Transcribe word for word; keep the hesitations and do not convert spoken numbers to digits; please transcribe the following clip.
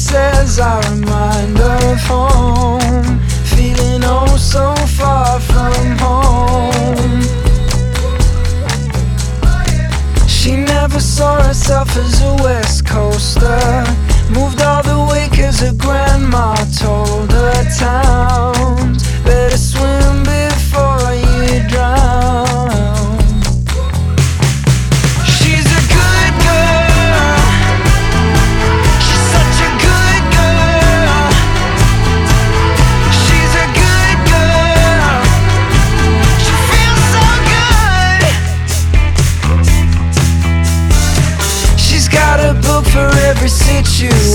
says I remind her of home, feeling oh so far from home. She never saw herself as a West Coaster, moved all the way cause her grandma told her towns better swim before you drown. She's a good girl, she's such a good girl. She's a good girl, she feels so good. She's got a book for every situation,